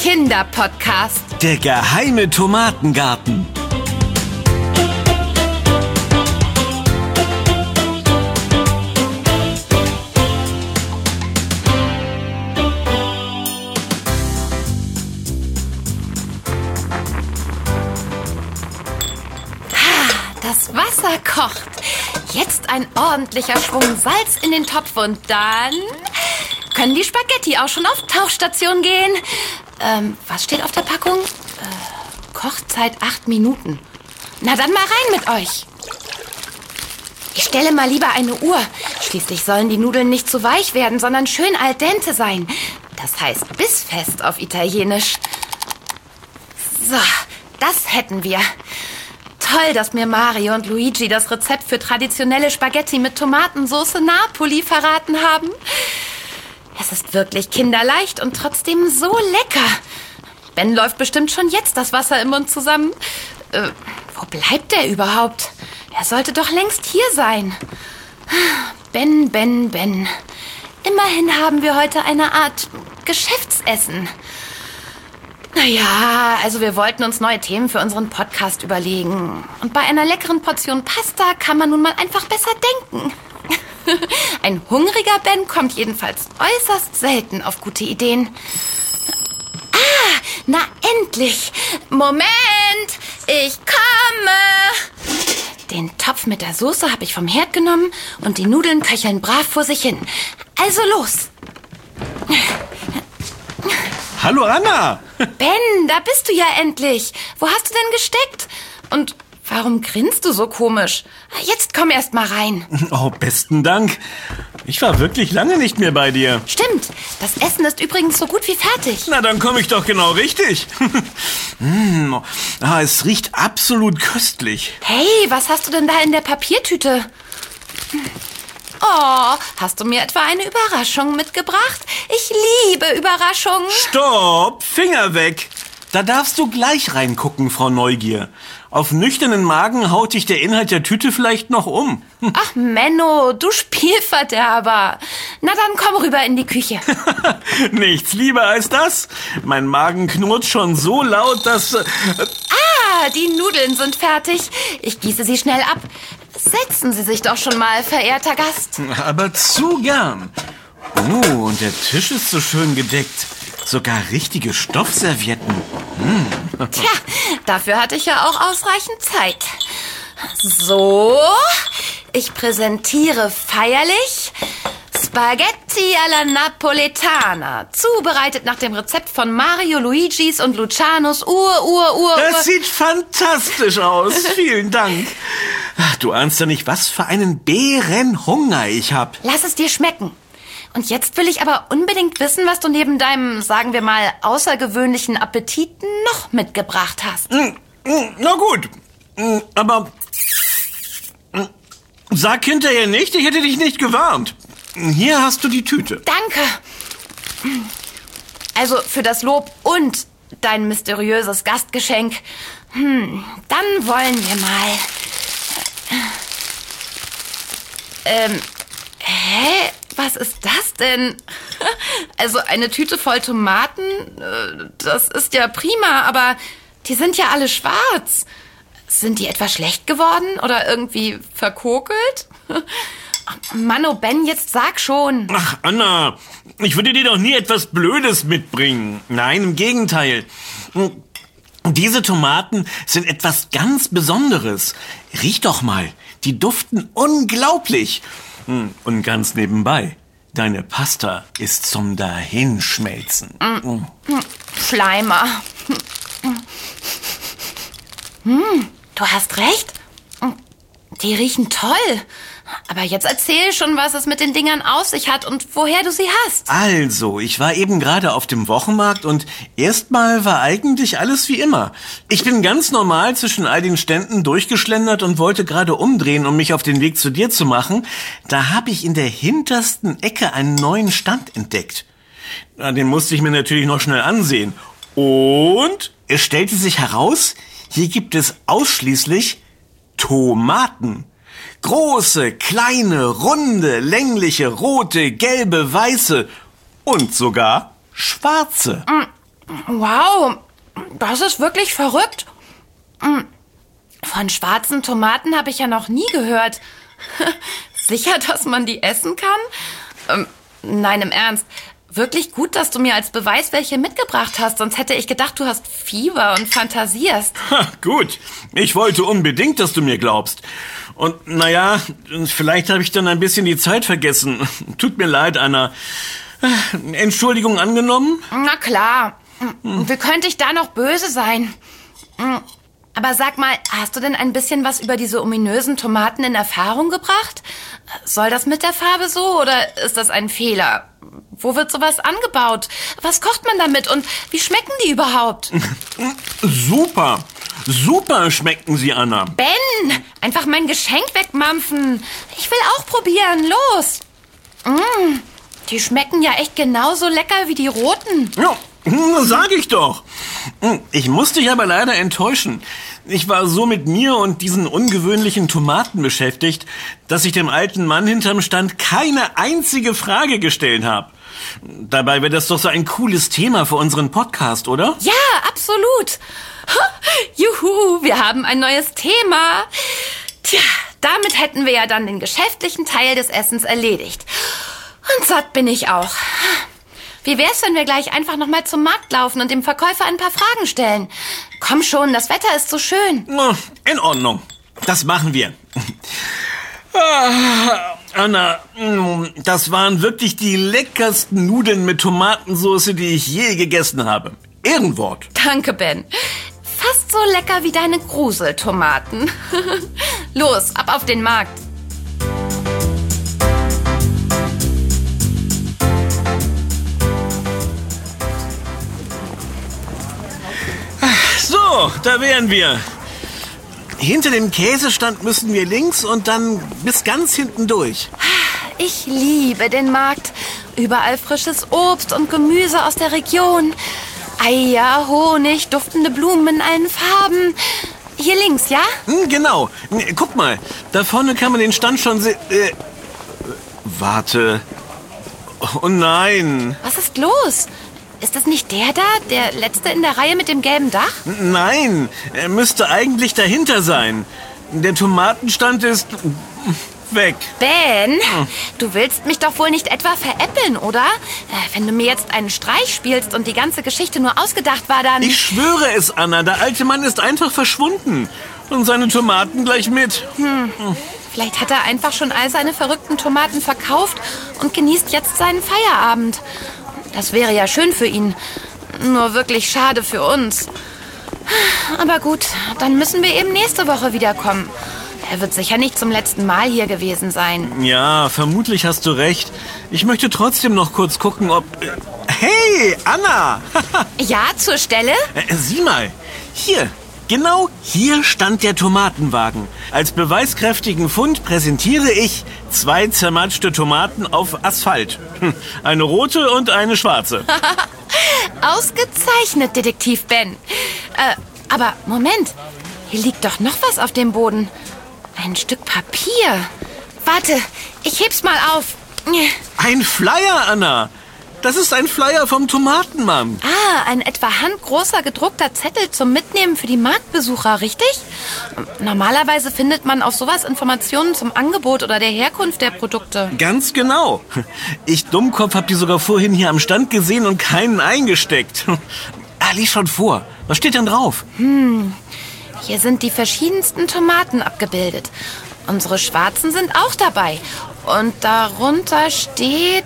Kinderpodcast. Der geheime Tomatengarten. Das Wasser kocht. Jetzt ein ordentlicher Schwung Salz in den Topf und dann können die Spaghetti auch schon auf Tauchstation gehen. Was steht auf der Packung? Kochzeit 8 Minuten. Na dann mal rein mit euch. Ich stelle mal lieber eine Uhr. Schließlich sollen die Nudeln nicht zu weich werden, sondern schön al dente sein. Das heißt bissfest auf Italienisch. So, das hätten wir. Toll, dass mir Mario und Luigi das Rezept für traditionelle Spaghetti mit Tomatensauce Napoli verraten haben. Es ist wirklich kinderleicht und trotzdem so lecker. Ben läuft bestimmt schon jetzt das Wasser im Mund zusammen. Wo bleibt er überhaupt? Er sollte doch längst hier sein. Ben. Immerhin haben wir heute eine Art Geschäftsessen. Naja, also wir wollten uns neue Themen für unseren Podcast überlegen. Und bei einer leckeren Portion Pasta kann man nun mal einfach besser denken. Ein hungriger Ben kommt jedenfalls äußerst selten auf gute Ideen. Ah, na endlich! Moment, ich komme! Den Topf mit der Soße habe ich vom Herd genommen und die Nudeln köcheln brav vor sich hin. Also los! Hallo Anna! Ben, da bist du ja endlich. Wo hast du denn gesteckt? Und warum grinst du so komisch? Jetzt komm erst mal rein. Oh, besten Dank. Ich war wirklich lange nicht mehr bei dir. Stimmt, das Essen ist übrigens so gut wie fertig. Na, dann komme ich doch genau richtig. Es riecht absolut köstlich. Hey, was hast du denn da in der Papiertüte? Oh, hast du mir etwa eine Überraschung mitgebracht? Ich liebe Überraschungen. Stopp, Finger weg. Da darfst du gleich reingucken, Frau Neugier. Auf nüchternen Magen haut dich der Inhalt der Tüte vielleicht noch um. Ach, Menno, du Spielverderber. Na dann komm rüber in die Küche. Nichts lieber als das. Mein Magen knurrt schon so laut, dass... Die Nudeln sind fertig. Ich gieße sie schnell ab. Setzen Sie sich doch schon mal, verehrter Gast. Aber zu gern. Oh, und der Tisch ist so schön gedeckt. Sogar richtige Stoffservietten. Tja, dafür hatte ich ja auch ausreichend Zeit. So, ich präsentiere feierlich Spaghetti alla Napoletana, zubereitet nach dem Rezept von Mario, Luigis und Lucianos Das sieht fantastisch aus. Vielen Dank. Du ahnst ja nicht, was für einen Bärenhunger ich hab. Lass es dir schmecken. Und jetzt will ich aber unbedingt wissen, was du neben deinem, sagen wir mal, außergewöhnlichen Appetit noch mitgebracht hast. Na gut, aber sag hinterher nicht, ich hätte dich nicht gewarnt. Hier hast du die Tüte. Danke. Also für das Lob und dein mysteriöses Gastgeschenk. Dann wollen wir mal. Was ist das denn? Also eine Tüte voll Tomaten, das ist ja prima, aber die sind ja alle schwarz. Sind die etwa schlecht geworden oder irgendwie verkokelt? Mann, oh Ben, jetzt sag schon. Ach, Anna, ich würde dir doch nie etwas Blödes mitbringen. Nein, im Gegenteil. Diese Tomaten sind etwas ganz Besonderes. Riech doch mal, die duften unglaublich. Und ganz nebenbei, deine Pasta ist zum Dahinschmelzen. Schleimer. Du hast recht. Die riechen toll. Aber jetzt erzähl schon, was es mit den Dingern auf sich hat und woher du sie hast. Also, ich war eben gerade auf dem Wochenmarkt und erstmal war eigentlich alles wie immer. Ich bin ganz normal zwischen all den Ständen durchgeschlendert und wollte gerade umdrehen, um mich auf den Weg zu dir zu machen. Da habe ich in der hintersten Ecke einen neuen Stand entdeckt. Den musste ich mir natürlich noch schnell ansehen. Und es stellte sich heraus, hier gibt es ausschließlich Tomaten. Große, kleine, runde, längliche, rote, gelbe, weiße und sogar schwarze. Wow, das ist wirklich verrückt. Von schwarzen Tomaten habe ich ja noch nie gehört. Sicher, dass man die essen kann? Nein, im Ernst. Wirklich gut, dass du mir als Beweis welche mitgebracht hast. Sonst hätte ich gedacht, du hast Fieber und fantasierst. Gut, ich wollte unbedingt, dass du mir glaubst. Und naja, vielleicht habe ich dann ein bisschen die Zeit vergessen. Tut mir leid, Anna. Entschuldigung angenommen? Na klar. Wie könnte ich da noch böse sein? Aber sag mal, hast du denn ein bisschen was über diese ominösen Tomaten in Erfahrung gebracht? Soll das mit der Farbe so oder ist das ein Fehler? Wo wird sowas angebaut? Was kocht man damit und wie schmecken die überhaupt? Super, super schmecken sie, Anna. Ben, einfach mein Geschenk wegmampfen. Ich will auch probieren, los. Die schmecken ja echt genauso lecker wie die roten. Ja, sag ich doch. Ich muss dich aber leider enttäuschen. Ich war so mit mir und diesen ungewöhnlichen Tomaten beschäftigt, dass ich dem alten Mann hinterm Stand keine einzige Frage gestellt habe. Dabei wäre das doch so ein cooles Thema für unseren Podcast, oder? Ja, absolut. Juhu, wir haben ein neues Thema. Tja, damit hätten wir ja dann den geschäftlichen Teil des Essens erledigt. Und satt bin ich auch. Wie wär's, wenn wir gleich einfach noch mal zum Markt laufen und dem Verkäufer ein paar Fragen stellen? Komm schon, das Wetter ist so schön. In Ordnung, das machen wir. Anna, das waren wirklich die leckersten Nudeln mit Tomatensauce, die ich je gegessen habe. Ehrenwort. Danke, Ben. Fast so lecker wie deine Gruseltomaten. Los, ab auf den Markt. So, da wären wir. Hinter dem Käsestand müssen wir links und dann bis ganz hinten durch. Ich liebe den Markt. Überall frisches Obst und Gemüse aus der Region. Eier, Honig, duftende Blumen in allen Farben. Hier links, ja? Genau. Guck mal, da vorne kann man den Stand schon sehen. Warte. Oh nein. Was ist los? Ist das nicht der da, der Letzte in der Reihe mit dem gelben Dach? Nein, er müsste eigentlich dahinter sein. Der Tomatenstand ist weg. Ben, du willst mich doch wohl nicht etwa veräppeln, oder? Wenn du mir jetzt einen Streich spielst und die ganze Geschichte nur ausgedacht war, dann... Ich schwöre es, Anna, der alte Mann ist einfach verschwunden. Und seine Tomaten gleich mit. Vielleicht hat er einfach schon all seine verrückten Tomaten verkauft und genießt jetzt seinen Feierabend. Das wäre ja schön für ihn. Nur wirklich schade für uns. Aber gut, dann müssen wir eben nächste Woche wiederkommen. Er wird sicher nicht zum letzten Mal hier gewesen sein. Ja, vermutlich hast du recht. Ich möchte trotzdem noch kurz gucken, ob... Hey, Anna! Ja, zur Stelle? Sieh mal, hier. Genau hier stand der Tomatenwagen. Als beweiskräftigen Fund präsentiere ich 2 zermatschte Tomaten auf Asphalt. Eine rote und eine schwarze. Ausgezeichnet, Detektiv Ben. Aber Moment, hier liegt doch noch was auf dem Boden. Ein Stück Papier. Warte, ich heb's mal auf. Ein Flyer, Anna. Das ist ein Flyer vom Tomatenmann. Ah, ein etwa handgroßer gedruckter Zettel zum Mitnehmen für die Marktbesucher, richtig? Normalerweise findet man auf sowas Informationen zum Angebot oder der Herkunft der Produkte. Ganz genau. Ich Dummkopf hab die sogar vorhin hier am Stand gesehen und keinen eingesteckt. Lies schon vor. Was steht denn drauf? Hier sind die verschiedensten Tomaten abgebildet. Unsere schwarzen sind auch dabei. Und darunter steht...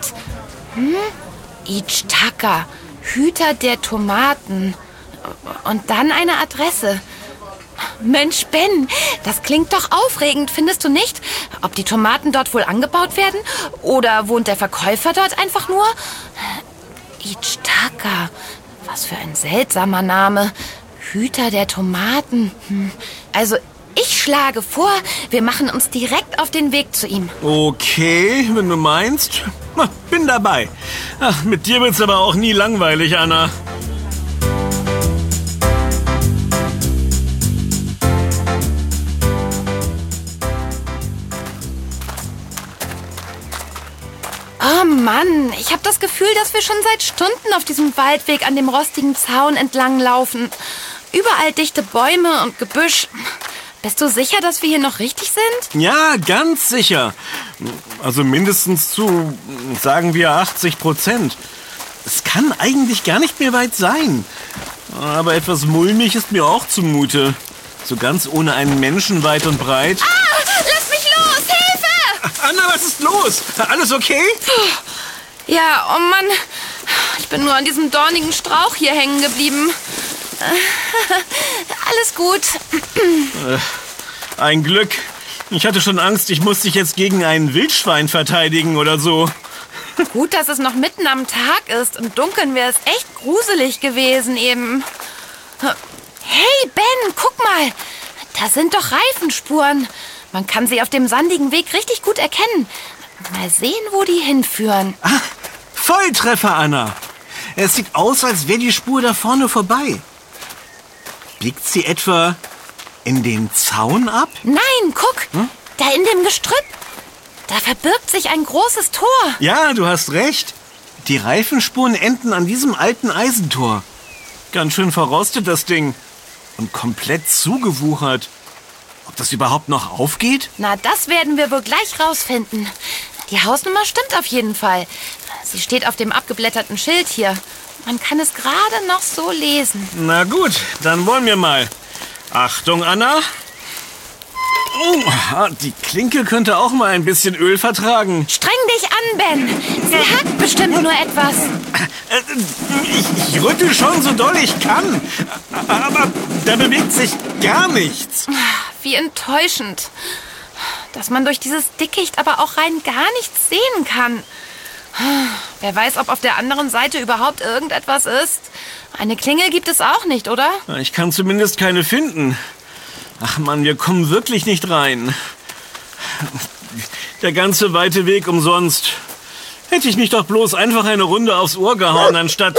Ichitaka, Hüter der Tomaten. Und dann eine Adresse. Mensch, Ben, das klingt doch aufregend, findest du nicht? Ob die Tomaten dort wohl angebaut werden? Oder wohnt der Verkäufer dort einfach nur? Ichitaka, was für ein seltsamer Name. Hüter der Tomaten. Also, ich schlage vor, wir machen uns direkt auf den Weg zu ihm. Okay, wenn du meinst. Bin dabei. Ach, mit dir wird's aber auch nie langweilig, Anna. Oh Mann, ich habe das Gefühl, dass wir schon seit Stunden auf diesem Waldweg an dem rostigen Zaun entlang laufen. Überall dichte Bäume und Gebüsch. Bist du sicher, dass wir hier noch richtig sind? Ja, ganz sicher. Also mindestens zu, sagen wir, 80%. Es kann eigentlich gar nicht mehr weit sein. Aber etwas mulmig ist mir auch zumute. So ganz ohne einen Menschen weit und breit. Ah, lass mich los! Hilfe! Anna, was ist los? Alles okay? Ja, oh Mann. Ich bin nur an diesem dornigen Strauch hier hängen geblieben. Alles gut. Ein Glück. Ich hatte schon Angst, ich muss dich jetzt gegen ein Wildschwein verteidigen oder so. Gut, dass es noch mitten am Tag ist. Im Dunkeln wäre es echt gruselig gewesen eben. Hey, Ben, guck mal. Da sind doch Reifenspuren. Man kann sie auf dem sandigen Weg richtig gut erkennen. Mal sehen, wo die hinführen. Ah, Volltreffer, Anna. Es sieht aus, als wäre die Spur da vorne vorbei. Biegt sie etwa in den Zaun ab? Nein, guck. Da in dem Gestrüpp. Da verbirgt sich ein großes Tor. Ja, du hast recht. Die Reifenspuren enden an diesem alten Eisentor. Ganz schön verrostet, das Ding. Und komplett zugewuchert. Ob das überhaupt noch aufgeht? Na, das werden wir wohl gleich rausfinden. Die Hausnummer stimmt auf jeden Fall. Sie steht auf dem abgeblätterten Schild hier. Man kann es gerade noch so lesen. Na gut, dann wollen wir mal. Achtung, Anna. Oh, die Klinke könnte auch mal ein bisschen Öl vertragen. Streng dich an, Ben. Sie hackt bestimmt nur etwas. Ich rüttel schon so doll ich kann. Aber da bewegt sich gar nichts. Wie enttäuschend. Dass man durch dieses Dickicht aber auch rein gar nichts sehen kann. Wer weiß, ob auf der anderen Seite überhaupt irgendetwas ist. Eine Klingel gibt es auch nicht, oder? Ich kann zumindest keine finden. Ach Mann, wir kommen wirklich nicht rein. Der ganze weite Weg umsonst. Hätte ich mich doch bloß einfach eine Runde aufs Ohr gehauen, anstatt...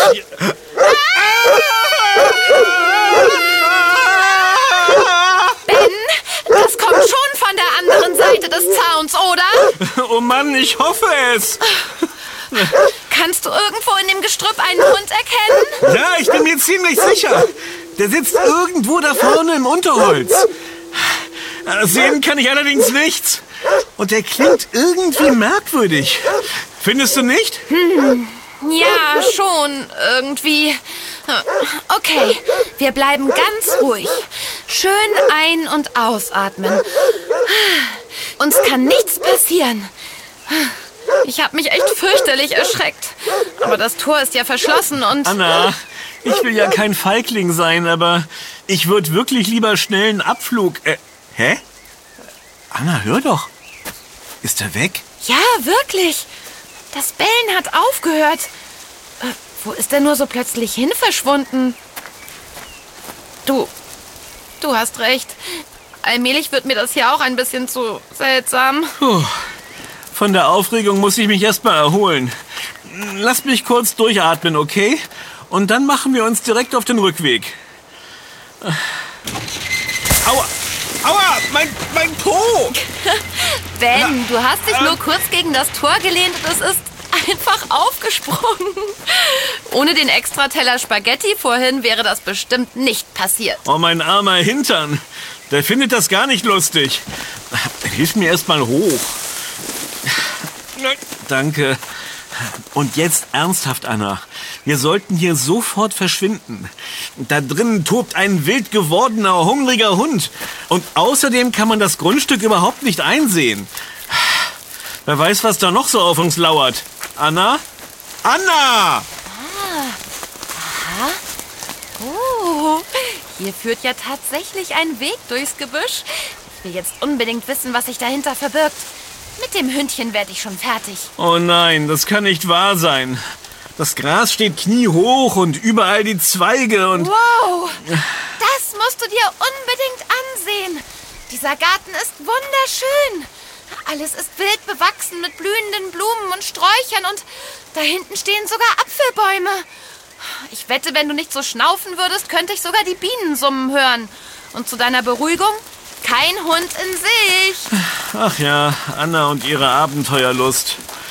Ben, das kommt schon von der anderen Seite des Zauns, oder? Oh Mann, ich hoffe es. Kannst du irgendwo in dem Gestrüpp einen Hund erkennen? Ja, ich bin mir ziemlich sicher. Der sitzt irgendwo da vorne im Unterholz. Sehen kann ich allerdings nichts. Und der klingt irgendwie merkwürdig. Findest du nicht? Ja, schon, irgendwie. Okay, wir bleiben ganz ruhig. Schön ein- und ausatmen. Uns kann nichts passieren. Ich habe mich echt fürchterlich erschreckt. Aber das Tor ist ja verschlossen und... Anna, ich will ja kein Feigling sein, aber ich würde wirklich lieber schnell einen Abflug... Hä? Anna, hör doch. Ist er weg? Ja, wirklich. Das Bellen hat aufgehört. Wo ist er nur so plötzlich hin verschwunden? Du hast recht. Allmählich wird mir das hier auch ein bisschen zu seltsam. Puh. Von der Aufregung muss ich mich erstmal erholen. Lass mich kurz durchatmen, okay? Und dann machen wir uns direkt auf den Rückweg. Aua! Aua! Mein Po! Ben, du hast dich nur kurz gegen das Tor gelehnt und es ist einfach aufgesprungen. Ohne den Extrateller Spaghetti vorhin wäre das bestimmt nicht passiert. Oh, mein armer Hintern. Der findet das gar nicht lustig. Hilf mir erstmal hoch. Danke. Und jetzt ernsthaft, Anna. Wir sollten hier sofort verschwinden. Da drinnen tobt ein wild gewordener, hungriger Hund. Und außerdem kann man das Grundstück überhaupt nicht einsehen. Wer weiß, was da noch so auf uns lauert. Anna? Anna! Aha. Oh, hier führt ja tatsächlich ein Weg durchs Gebüsch. Ich will jetzt unbedingt wissen, was sich dahinter verbirgt. Mit dem Hündchen werde ich schon fertig. Oh nein, das kann nicht wahr sein. Das Gras steht kniehoch und überall die Zweige und... Wow, das musst du dir unbedingt ansehen. Dieser Garten ist wunderschön. Alles ist wild bewachsen mit blühenden Blumen und Sträuchern und da hinten stehen sogar Apfelbäume. Ich wette, wenn du nicht so schnaufen würdest, könnte ich sogar die Bienen summen hören. Und zu deiner Beruhigung, kein Hund in Sicht. Ach ja, Anna und ihre Abenteuerlust.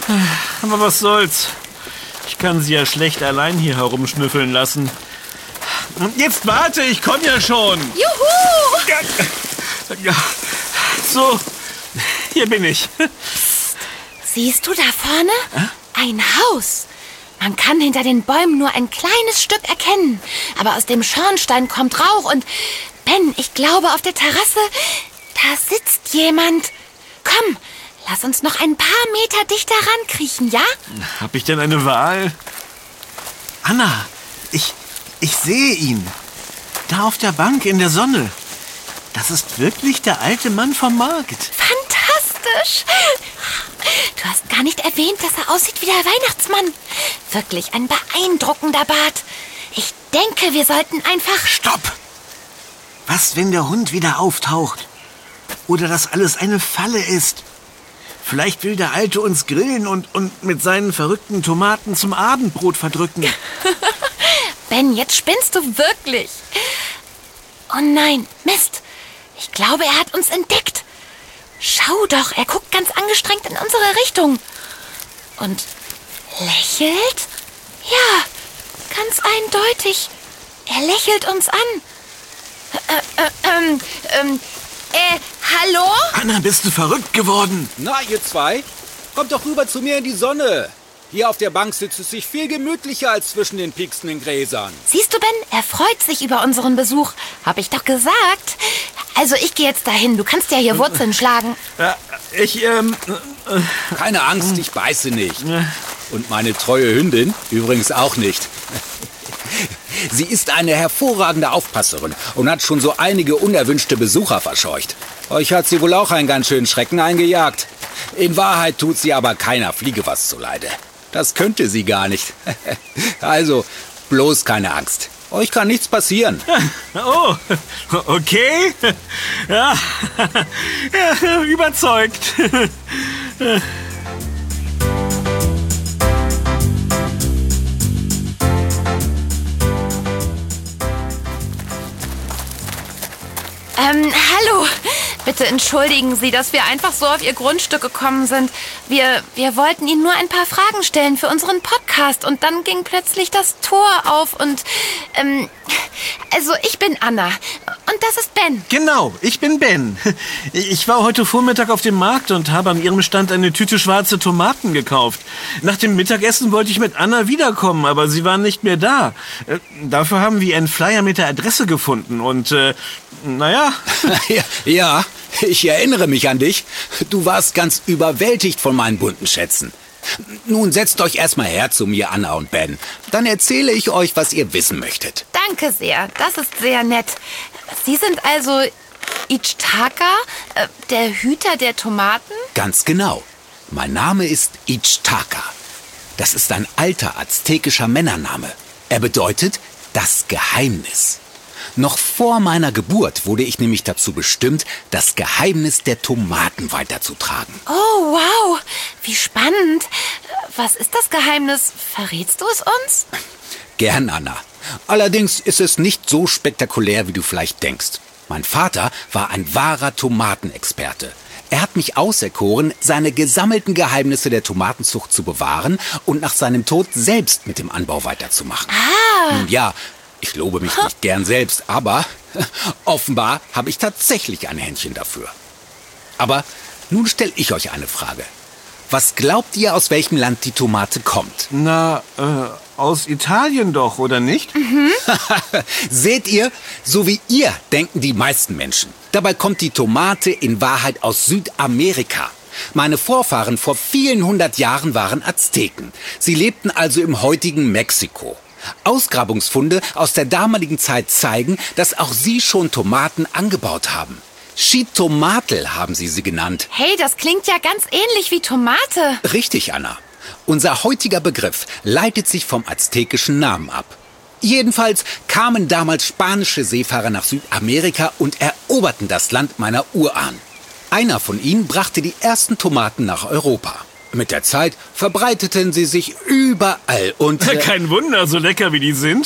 Aber was soll's? Ich kann sie ja schlecht allein hier herumschnüffeln lassen. Jetzt warte, ich komme ja schon. Juhu! Ja. So, hier bin ich. Siehst du da vorne? Ein Haus. Man kann hinter den Bäumen nur ein kleines Stück erkennen. Aber aus dem Schornstein kommt Rauch und... Ben, ich glaube, auf der Terrasse, da sitzt jemand. Komm, lass uns noch ein paar Meter dichter rankriechen, ja? Hab ich denn eine Wahl? Anna, ich sehe ihn. Da auf der Bank in der Sonne. Das ist wirklich der alte Mann vom Markt. Fantastisch. Du hast gar nicht erwähnt, dass er aussieht wie der Weihnachtsmann. Wirklich ein beeindruckender Bart. Ich denke, wir sollten einfach... Stopp! Was, wenn der Hund wieder auftaucht? Oder das alles eine Falle ist? Vielleicht will der Alte uns grillen und mit seinen verrückten Tomaten zum Abendbrot verdrücken. Ben, jetzt spinnst du wirklich. Oh nein, Mist. Ich glaube, er hat uns entdeckt. Schau doch, er guckt ganz angestrengt in unsere Richtung. Und lächelt? Ja, ganz eindeutig. Er lächelt uns an. Hallo? Anna, bist du verrückt geworden? Na, ihr zwei, kommt doch rüber zu mir in die Sonne. Hier auf der Bank sitzt es sich viel gemütlicher als zwischen den piekstenden Gräsern. Siehst du, Ben, er freut sich über unseren Besuch. Hab ich doch gesagt. Also ich gehe jetzt dahin. Du kannst ja hier Wurzeln schlagen. Keine Angst, ich beiße nicht. Und meine treue Hündin übrigens auch nicht. Sie ist eine hervorragende Aufpasserin und hat schon so einige unerwünschte Besucher verscheucht. Euch hat sie wohl auch einen ganz schönen Schrecken eingejagt. In Wahrheit tut sie aber keiner Fliege was zuleide. Das könnte sie gar nicht. Also, bloß keine Angst. Euch kann nichts passieren. Oh, okay. Ja, überzeugt. Hallo. Bitte entschuldigen Sie, dass wir einfach so auf Ihr Grundstück gekommen sind. Wir wollten Ihnen nur ein paar Fragen stellen für unseren Podcast und dann ging plötzlich das Tor auf und, also ich bin Anna und das ist Ben. Genau, ich bin Ben. Ich war heute Vormittag auf dem Markt und habe an Ihrem Stand eine Tüte schwarze Tomaten gekauft. Nach dem Mittagessen wollte ich mit Anna wiederkommen, aber sie waren nicht mehr da. Dafür haben wir einen Flyer mit der Adresse gefunden und, naja. Ja, ich erinnere mich an dich. Du warst ganz überwältigt von meinen bunten Schätzen. Nun setzt euch erstmal her zu mir, Anna und Ben. Dann erzähle ich euch, was ihr wissen möchtet. Danke sehr, das ist sehr nett. Sie sind also Ichtaka, der Hüter der Tomaten? Ganz genau. Mein Name ist Ichtaka. Das ist ein alter aztekischer Männername. Er bedeutet das Geheimnis. Noch vor meiner Geburt wurde ich nämlich dazu bestimmt, das Geheimnis der Tomaten weiterzutragen. Oh, wow, wie spannend. Was ist das Geheimnis? Verrätst du es uns? Gern, Anna. Allerdings ist es nicht so spektakulär, wie du vielleicht denkst. Mein Vater war ein wahrer Tomatenexperte. Er hat mich auserkoren, seine gesammelten Geheimnisse der Tomatenzucht zu bewahren und nach seinem Tod selbst mit dem Anbau weiterzumachen. Nun ja, ich lobe mich nicht gern selbst, aber offenbar habe ich tatsächlich ein Händchen dafür. Aber nun stelle ich euch eine Frage. Was glaubt ihr, aus welchem Land die Tomate kommt? Na, aus Italien doch, oder nicht? Mhm. Seht ihr, so wie ihr denken die meisten Menschen. Dabei kommt die Tomate in Wahrheit aus Südamerika. Meine Vorfahren vor vielen hundert Jahren waren Azteken. Sie lebten also im heutigen Mexiko. Ausgrabungsfunde aus der damaligen Zeit zeigen, dass auch sie schon Tomaten angebaut haben. Xitomatl haben sie genannt. Hey, das klingt ja ganz ähnlich wie Tomate. Richtig, Anna. Unser heutiger Begriff leitet sich vom aztekischen Namen ab. Jedenfalls kamen damals spanische Seefahrer nach Südamerika und eroberten das Land meiner Urahnen. Einer von ihnen brachte die ersten Tomaten nach Europa. Mit der Zeit verbreiteten sie sich überall und... Kein Wunder, so lecker wie die sind.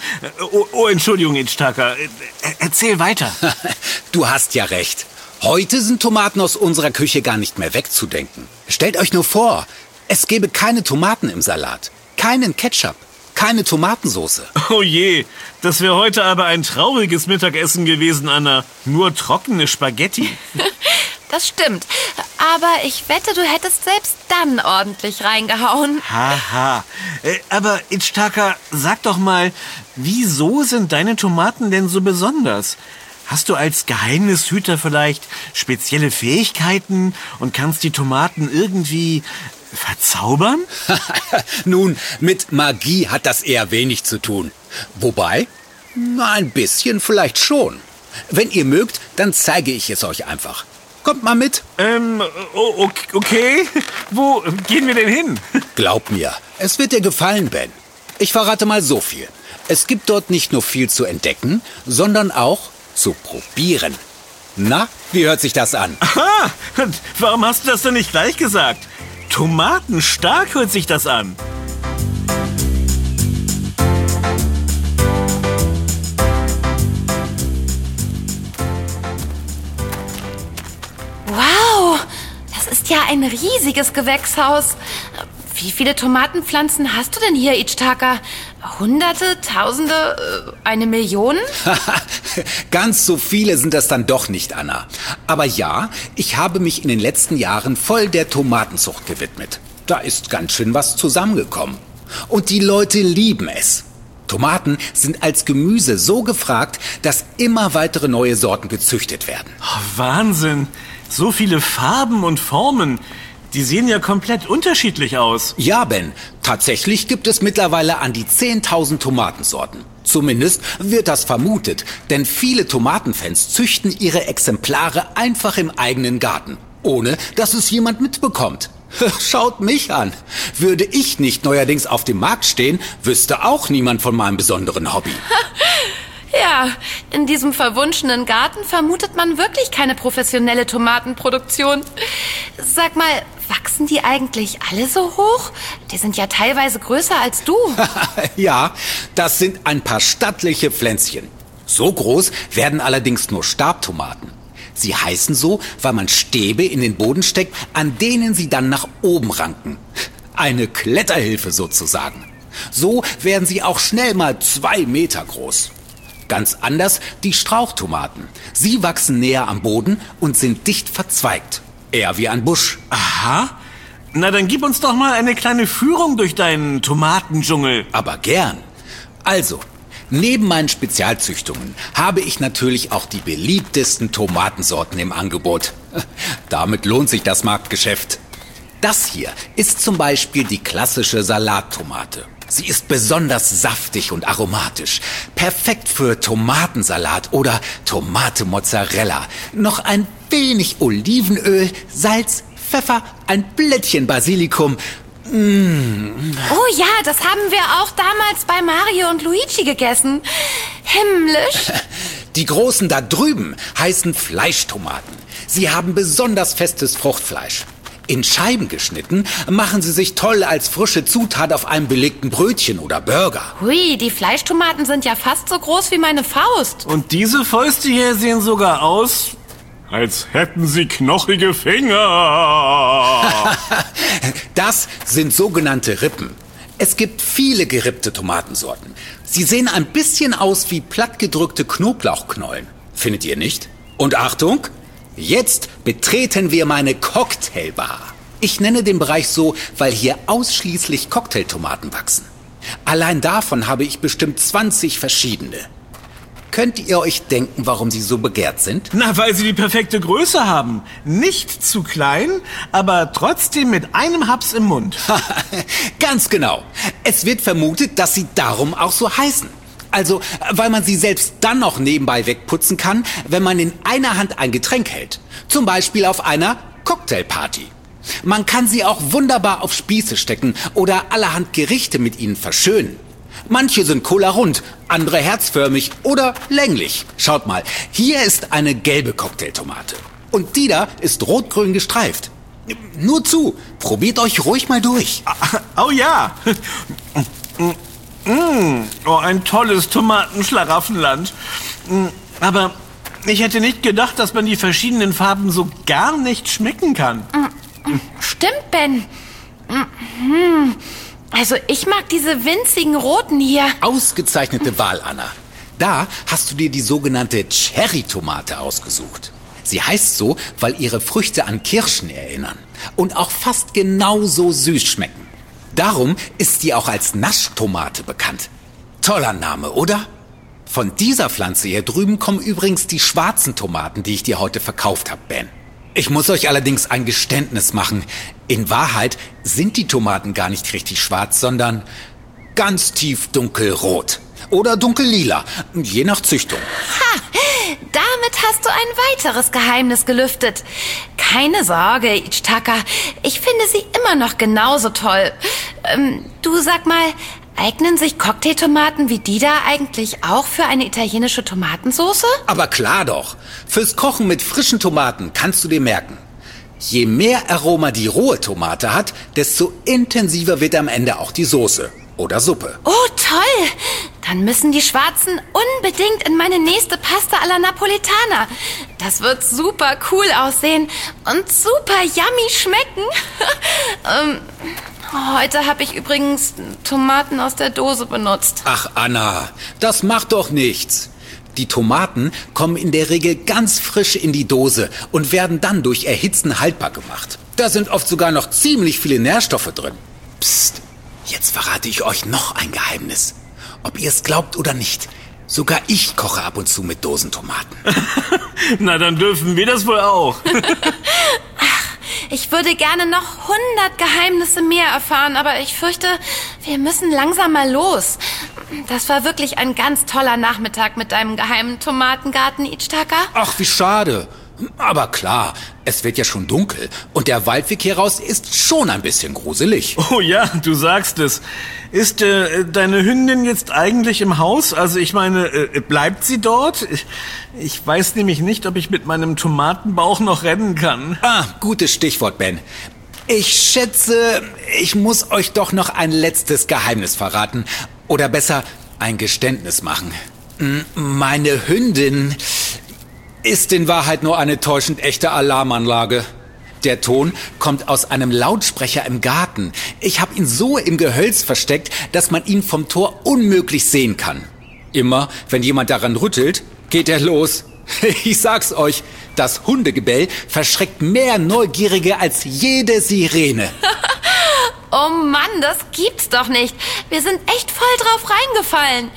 Oh, Entschuldigung, Ichtaka. Erzähl weiter. Du hast ja recht. Heute sind Tomaten aus unserer Küche gar nicht mehr wegzudenken. Stellt euch nur vor, Es gäbe keine Tomaten im Salat, keinen Ketchup, keine Tomatensauce. Oh je, das wäre heute aber ein trauriges Mittagessen gewesen, Anna. Nur trockene Spaghetti. Das stimmt. Aber ich wette, du hättest selbst dann ordentlich reingehauen. Haha. Aber Itzhak, sag doch mal, wieso sind deine Tomaten denn so besonders? Hast du als Geheimnishüter vielleicht spezielle Fähigkeiten und kannst die Tomaten irgendwie verzaubern? Nun, mit Magie hat das eher wenig zu tun. Wobei, ein bisschen vielleicht schon. Wenn ihr mögt, dann zeige ich es euch einfach. Kommt mal mit. Okay. Wo gehen wir denn hin? Glaub mir, es wird dir gefallen, Ben. Ich verrate mal so viel. Es gibt dort nicht nur viel zu entdecken, sondern auch zu probieren. Na, wie hört sich das an? Aha, und warum hast du das denn nicht gleich gesagt? Tomatenstark hört sich das an. Wow, das ist ja ein riesiges Gewächshaus. Wie viele Tomatenpflanzen hast du denn hier, Itzhak? Hunderte, Tausende, 1 Million? Ganz so viele sind das dann doch nicht, Anna. Aber ja, ich habe mich in den letzten Jahren voll der Tomatenzucht gewidmet. Da ist ganz schön was zusammengekommen. Und die Leute lieben es. Tomaten sind als Gemüse so gefragt, dass immer weitere neue Sorten gezüchtet werden. Oh, Wahnsinn. So viele Farben und Formen. Die sehen ja komplett unterschiedlich aus. Ja, Ben, tatsächlich gibt es mittlerweile an die 10.000 Tomatensorten. Zumindest wird das vermutet, denn viele Tomatenfans züchten ihre Exemplare einfach im eigenen Garten, ohne dass es jemand mitbekommt. Schaut mich an. Würde ich nicht neuerdings auf dem Markt stehen, wüsste auch niemand von meinem besonderen Hobby. Ja, in diesem verwunschenen Garten vermutet man wirklich keine professionelle Tomatenproduktion. Sag mal, wachsen die eigentlich alle so hoch? Die sind ja teilweise größer als du. Ja, das sind ein paar stattliche Pflänzchen. So groß werden allerdings nur Stabtomaten. Sie heißen so, weil man Stäbe in den Boden steckt, an denen sie dann nach oben ranken. Eine Kletterhilfe sozusagen. So werden sie auch schnell mal 2 Meter groß. Ganz anders die Strauchtomaten. Sie wachsen näher am Boden und sind dicht verzweigt. Eher wie ein Busch. Aha. Na, dann gib uns doch mal eine kleine Führung durch deinen Tomatendschungel. Aber gern. Also, neben meinen Spezialzüchtungen habe ich natürlich auch die beliebtesten Tomatensorten im Angebot. Damit lohnt sich das Marktgeschäft. Das hier ist zum Beispiel die klassische Salattomate. Sie ist besonders saftig und aromatisch. Perfekt für Tomatensalat oder Tomate-Mozzarella. Noch ein wenig Olivenöl, Salz, Pfeffer, ein Blättchen Basilikum. Oh ja, das haben wir auch damals bei Mario und Luigi gegessen. Himmlisch. Die großen da drüben heißen Fleischtomaten. Sie haben besonders festes Fruchtfleisch. In Scheiben geschnitten machen sie sich toll als frische Zutat auf einem belegten Brötchen oder Burger. Hui, die Fleischtomaten sind ja fast so groß wie meine Faust. Und diese Fäuste hier sehen sogar aus, als hätten sie knochige Finger. Das sind sogenannte Rippen. Es gibt viele gerippte Tomatensorten. Sie sehen ein bisschen aus wie plattgedrückte Knoblauchknollen. Findet ihr nicht? Und Achtung! Jetzt betreten wir meine Cocktailbar. Ich nenne den Bereich so, weil hier ausschließlich Cocktailtomaten wachsen. Allein davon habe ich bestimmt 20 verschiedene. Könnt ihr euch denken, warum sie so begehrt sind? Na, weil sie die perfekte Größe haben. Nicht zu klein, aber trotzdem mit einem Haps im Mund. Ganz genau. Es wird vermutet, dass sie darum auch so heißen. Also, weil man sie selbst dann noch nebenbei wegputzen kann, wenn man in einer Hand ein Getränk hält. Zum Beispiel auf einer Cocktailparty. Man kann sie auch wunderbar auf Spieße stecken oder allerhand Gerichte mit ihnen verschönen. Manche sind cola-rund, andere herzförmig oder länglich. Schaut mal, hier ist eine gelbe Cocktailtomate. Und die da ist rot-grün gestreift. Nur zu, probiert euch ruhig mal durch. Oh ja. Oh, ein tolles Tomatenschlaraffenland. Aber ich hätte nicht gedacht, dass man die verschiedenen Farben so gar nicht schmecken kann. Stimmt, Ben. Also ich mag diese winzigen roten hier. Ausgezeichnete Wahl, Anna. Da hast du dir die sogenannte Cherry-Tomate ausgesucht. Sie heißt so, weil ihre Früchte an Kirschen erinnern und auch fast genauso süß schmecken. Darum ist sie auch als Naschtomate bekannt. Toller Name, oder? Von dieser Pflanze hier drüben kommen übrigens die schwarzen Tomaten, die ich dir heute verkauft habe, Ben. Ich muss euch allerdings ein Geständnis machen. In Wahrheit sind die Tomaten gar nicht richtig schwarz, sondern ganz tief dunkelrot. Oder dunkellila, je nach Züchtung. Ha! Damit hast du ein weiteres Geheimnis gelüftet. Keine Sorge, Ichitaka. Ich finde sie immer noch genauso toll. Du sag mal, eignen sich Cocktailtomaten wie die da eigentlich auch für eine italienische Tomatensauce? Aber klar doch. Fürs Kochen mit frischen Tomaten kannst du dir merken. Je mehr Aroma die rohe Tomate hat, desto intensiver wird am Ende auch die Soße oder Suppe. Oh, toll! Dann müssen die Schwarzen unbedingt in meine nächste Pasta alla Napolitana. Das wird super cool aussehen und super yummy schmecken. Heute habe ich übrigens Tomaten aus der Dose benutzt. Ach, Anna, das macht doch nichts. Die Tomaten kommen in der Regel ganz frisch in die Dose und werden dann durch Erhitzen haltbar gemacht. Da sind oft sogar noch ziemlich viele Nährstoffe drin. Psst, jetzt verrate ich euch noch ein Geheimnis. Ob ihr es glaubt oder nicht, sogar ich koche ab und zu mit Dosentomaten. Na, dann dürfen wir das wohl auch. Ich würde gerne noch 100 Geheimnisse mehr erfahren, aber ich fürchte, wir müssen langsam mal los. Das war wirklich ein ganz toller Nachmittag mit deinem geheimen Tomatengarten, Ichitaka. Ach, wie schade. Aber klar, es wird ja schon dunkel und der Waldweg hier raus ist schon ein bisschen gruselig. Oh ja, du sagst es. Ist deine Hündin jetzt eigentlich im Haus? Also ich meine, bleibt sie dort? Ich weiß nämlich nicht, ob ich mit meinem Tomatenbauch noch rennen kann. Ah, gutes Stichwort, Ben. Ich schätze, ich muss euch doch noch ein letztes Geheimnis verraten. Oder besser, ein Geständnis machen. Meine Hündin ist in Wahrheit nur eine täuschend echte Alarmanlage. Der Ton kommt aus einem Lautsprecher im Garten. Ich habe ihn so im Gehölz versteckt, dass man ihn vom Tor unmöglich sehen kann. Immer, wenn jemand daran rüttelt, geht er los. Ich sag's euch, das Hundegebell verschreckt mehr Neugierige als jede Sirene. Oh Mann, das gibt's doch nicht. Wir sind echt voll drauf reingefallen.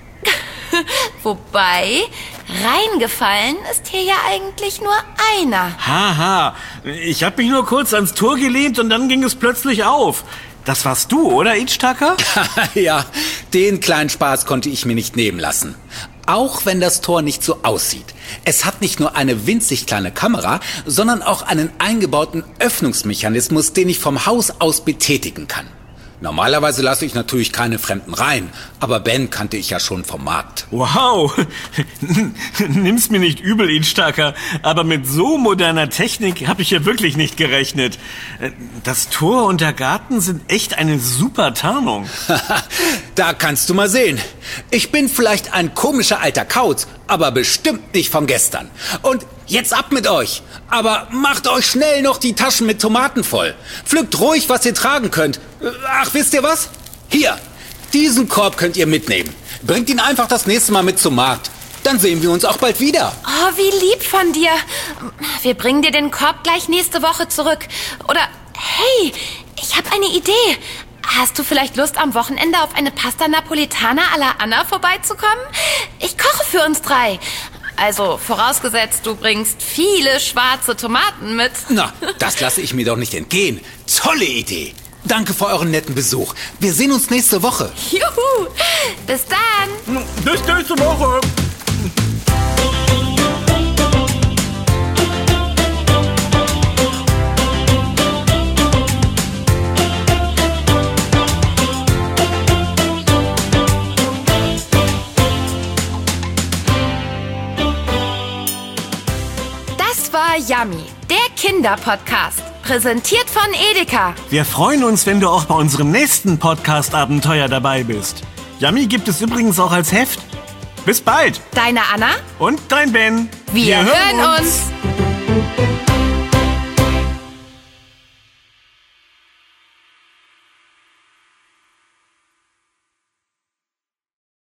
Wobei, reingefallen ist hier ja eigentlich nur einer. Haha, ich habe mich nur kurz ans Tor gelehnt und dann ging es plötzlich auf. Das warst du, oder, Ichitaka? Ja, den kleinen Spaß konnte ich mir nicht nehmen lassen. Auch wenn das Tor nicht so aussieht. Es hat nicht nur eine winzig kleine Kamera, sondern auch einen eingebauten Öffnungsmechanismus, den ich vom Haus aus betätigen kann. Normalerweise lasse ich natürlich keine Fremden rein, aber Ben kannte ich ja schon vom Markt. Wow, nimm's mir nicht übel, Ichitaka, aber mit so moderner Technik habe ich ja wirklich nicht gerechnet. Das Tor und der Garten sind echt eine super Tarnung. Da kannst du mal sehen. Ich bin vielleicht ein komischer alter Kauz, aber bestimmt nicht von gestern. Und jetzt ab mit euch. Aber macht euch schnell noch die Taschen mit Tomaten voll. Pflückt ruhig, was ihr tragen könnt. Ach, wisst ihr was? Hier, diesen Korb könnt ihr mitnehmen. Bringt ihn einfach das nächste Mal mit zum Markt. Dann sehen wir uns auch bald wieder. Oh, wie lieb von dir. Wir bringen dir den Korb gleich nächste Woche zurück. Oder, hey, ich habe eine Idee. Hast du vielleicht Lust, am Wochenende auf eine Pasta Napolitana alla Anna vorbeizukommen? Ich koche für uns 3. Also, vorausgesetzt, du bringst viele schwarze Tomaten mit. Na, das lasse ich mir doch nicht entgehen. Tolle Idee. Danke für euren netten Besuch. Wir sehen uns nächste Woche. Juhu, bis dann. Bis nächste Woche. Das war Yummy, der Kinderpodcast. Präsentiert von Edeka. Wir freuen uns, wenn du auch bei unserem nächsten Podcast-Abenteuer dabei bist. Yummy gibt es übrigens auch als Heft. Bis bald. Deine Anna Und dein Ben. Wir hören uns.